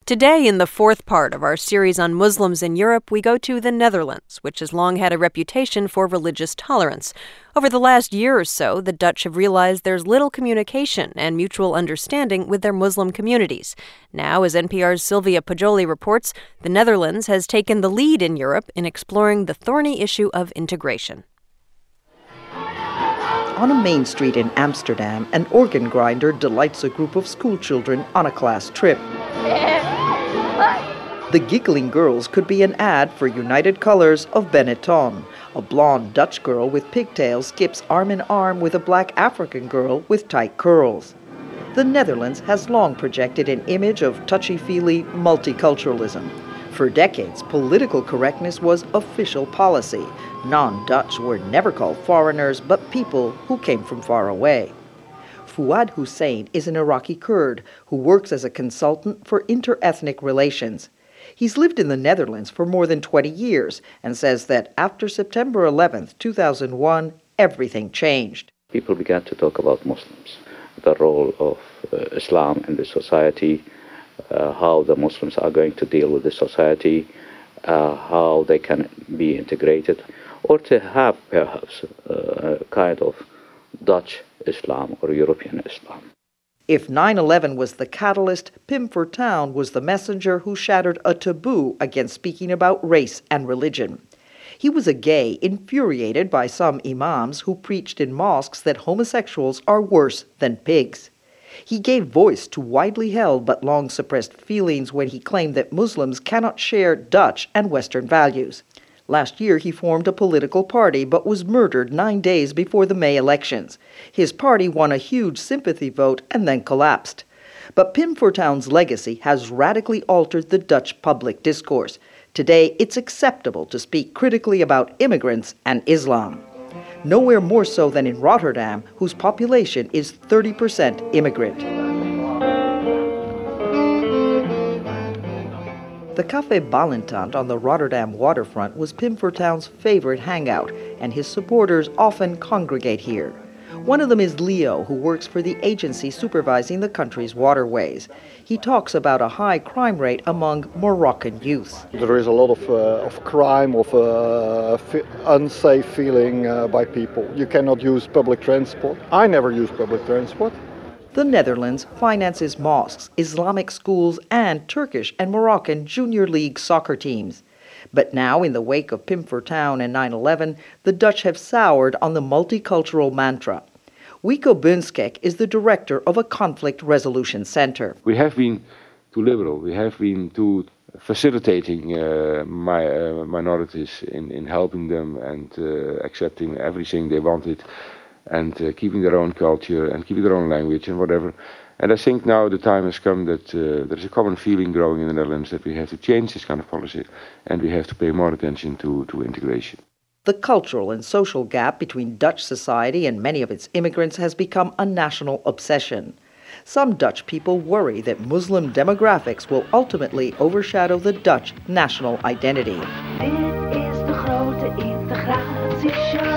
Today, in the fourth part of our series on Muslims in Europe, we go to the Netherlands, which has long had a reputation for religious tolerance. Over the last year or so, the Dutch have realized there's little communication and mutual understanding with their Muslim communities. Now, as NPR's Sylvia Poggioli reports, the Netherlands has taken the lead in Europe in exploring the thorny issue of integration. On a main street in Amsterdam, an organ grinder delights a group of schoolchildren on a class trip. The giggling girls could be an ad for United Colors of Benetton. A blonde Dutch girl with pigtails skips arm in arm with a black African girl with tight curls. The Netherlands has long projected an image of touchy-feely multiculturalism. For decades, political correctness was official policy. Non-Dutch were never called foreigners, but people who came from far away. Fouad Hussein is an Iraqi Kurd who works as a consultant for inter-ethnic relations. He's lived in the Netherlands for more than 20 years and says that after September 11th, 2001, everything changed. People began to talk about Muslims, the role of Islam in the society, how the Muslims are going to deal with the society, how they can be integrated, or to have perhaps a kind of Dutch Islam or European Islam. If 9/11 was the catalyst, Pim Fortuyn was the messenger who shattered a taboo against speaking about race and religion. He was a gay infuriated by some imams who preached in mosques that homosexuals are worse than pigs. He gave voice to widely held but long suppressed feelings when he claimed that Muslims cannot share Dutch and Western values. Last year, he formed a political party but was murdered 9 days before the May elections. His party won a huge sympathy vote and then collapsed. But Pim Fortuyn's legacy has radically altered the Dutch public discourse. Today, it's acceptable to speak critically about immigrants and Islam. Nowhere more so than in Rotterdam, whose population is 30% immigrant. The Café Ballentant on the Rotterdam waterfront was Pim Fortuyn's favorite hangout, and his supporters often congregate here. One of them is Leo, who works for the agency supervising the country's waterways. He talks about a high crime rate among Moroccan youth. There is a lot of crime, of unsafe feeling by people. You cannot use public transport. I never use public transport. The Netherlands finances mosques, Islamic schools, and Turkish and Moroccan junior league soccer teams. But now, in the wake of Pim Fortuyn and 9/11, the Dutch have soured on the multicultural mantra. Wico Bunskek is the director of a conflict resolution center. We have been too liberal. We have been too facilitating minorities in helping them and accepting everything they wanted, and keeping their own culture and keeping their own language and whatever. And I think now the time has come that there's a common feeling growing in the Netherlands that we have to change this kind of policy and we have to pay more attention to integration. The cultural and social gap between Dutch society and many of its immigrants has become a national obsession. Some Dutch people worry that Muslim demographics will ultimately overshadow the Dutch national identity. Dit is de grote integratieshow.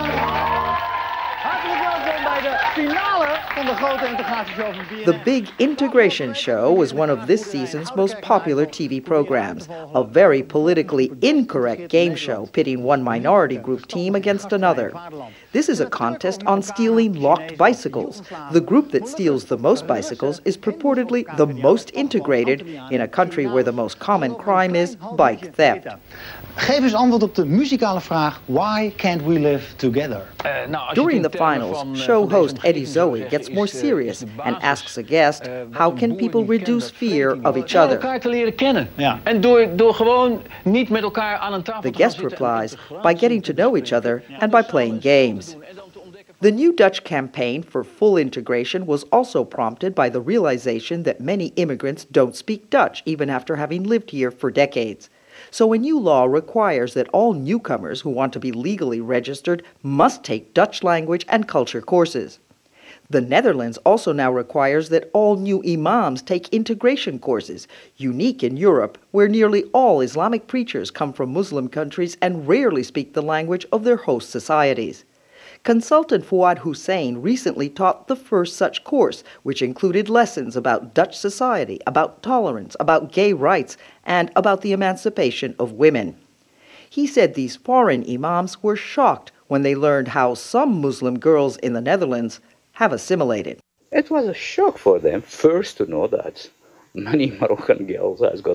Finale van de grote integratieshow van BNN. The Big Integration Show was one of this season's most popular TV programs, a very politically incorrect game show pitting one minority group team against another. This is a contest on stealing locked bicycles. The group that steals the most bicycles is purportedly the most integrated in a country where the most common crime is bike theft. Geef eens antwoord op de muzikale vraag: Why can't we live together? During the finals, show host Eddie Zoe gets more serious and asks a guest, how can people reduce fear of each other? Elkaar te leren kennen. En door gewoon niet met elkaar aan een tafel. The guest replies, by getting to know each other and by playing games. The new Dutch campaign for full integration was also prompted by the realization that many immigrants don't speak Dutch even after having lived here for decades. So a new law requires that all newcomers who want to be legally registered must take Dutch language and culture courses. The Netherlands also now requires that all new imams take integration courses, unique in Europe, where nearly all Islamic preachers come from Muslim countries and rarely speak the language of their host societies. Consultant Fouad Hussein recently taught the first such course, which included lessons about Dutch society, about tolerance, about gay rights, and about the emancipation of women. He said these foreign imams were shocked when they learned how some Muslim girls in the Netherlands have assimilated. It was a shock for them, first, to know that many Moroccan girls has got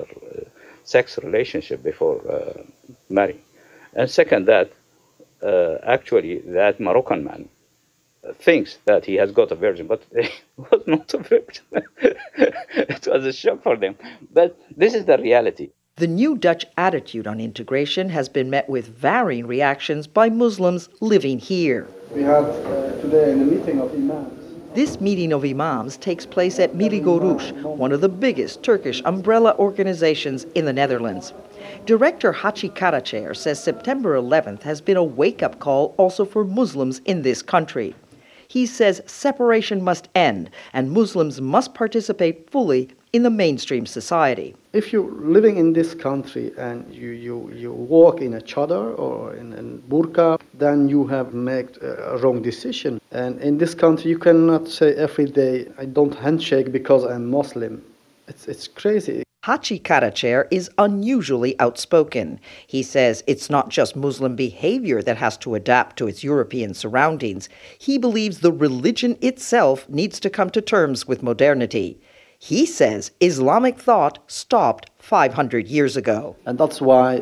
sex relationship before marrying. And second, that actually that Moroccan man thinks that he has got a virgin, but he was not a virgin. It was a shock for them. But this is the reality. The new Dutch attitude on integration has been met with varying reactions by Muslims living here. We had today a meeting of imams. This meeting of imams takes place at Miligoroosh, one of the biggest Turkish umbrella organizations in the Netherlands. Director Hachi Karacher says September 11th has been a wake-up call also for Muslims in this country. He says separation must end and Muslims must participate fully in the mainstream society. If you're living in this country and you walk in a chadar or in a burqa, then you have made a wrong decision. And in this country, you cannot say every day, I don't handshake because I'm Muslim. It's crazy. Hachi Karacher is unusually outspoken. He says it's not just Muslim behavior that has to adapt to its European surroundings. He believes the religion itself needs to come to terms with modernity. He says Islamic thought stopped 500 years ago. And that's why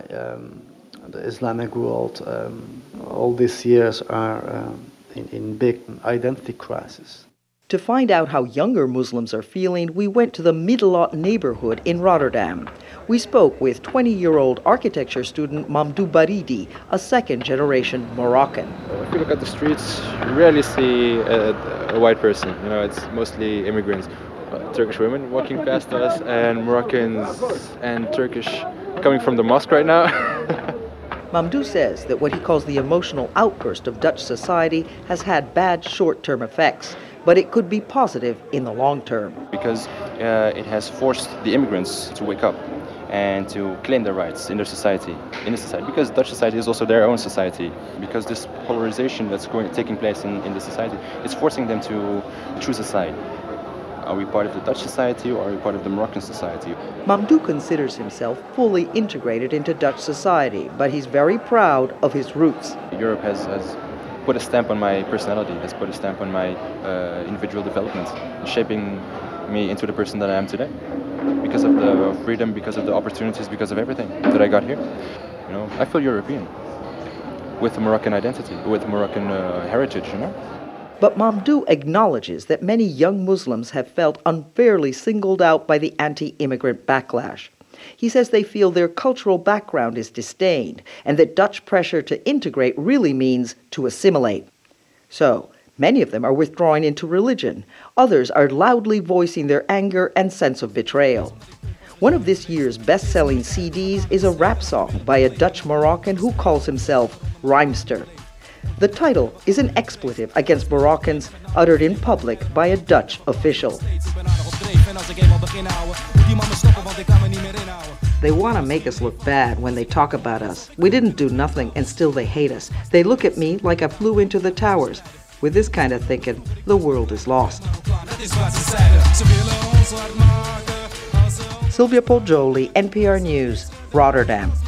the Islamic world all these years are in big identity crisis. To find out how younger Muslims are feeling, we went to the Middelot neighborhood in Rotterdam. We spoke with 20-year-old architecture student Mamdou Baridi, a second-generation Moroccan. If you look at the streets, you rarely see a white person. You know, it's mostly immigrants. Turkish women walking past us, and Moroccans and Turkish coming from the mosque right now. Mamdou says that what he calls the emotional outburst of Dutch society has had bad short-term effects, but it could be positive in the long term. Because it has forced the immigrants to wake up and to claim their rights in their society, because Dutch society is also their own society. Because this polarization that's taking place in the society is forcing them to choose a side. Are we part of the Dutch society or are we part of the Moroccan society? Mamdou considers himself fully integrated into Dutch society, but he's very proud of his roots. Europe has put a stamp on my personality, has put a stamp on my individual development, shaping me into the person that I am today. Because of the freedom, because of the opportunities, because of everything that I got here. You know, I feel European, with a Moroccan identity, with Moroccan heritage, you know. But Mamdou acknowledges that many young Muslims have felt unfairly singled out by the anti-immigrant backlash. He says they feel their cultural background is disdained and that Dutch pressure to integrate really means to assimilate. So, many of them are withdrawing into religion. Others are loudly voicing their anger and sense of betrayal. One of this year's best-selling CDs is a rap song by a Dutch Moroccan who calls himself Rhymester. The title is an expletive against Moroccans uttered in public by a Dutch official. They want to make us look bad when they talk about us. We didn't do nothing and still they hate us. They look at me like I flew into the towers. With this kind of thinking, the world is lost. Sylvia Poljoli, NPR News, Rotterdam.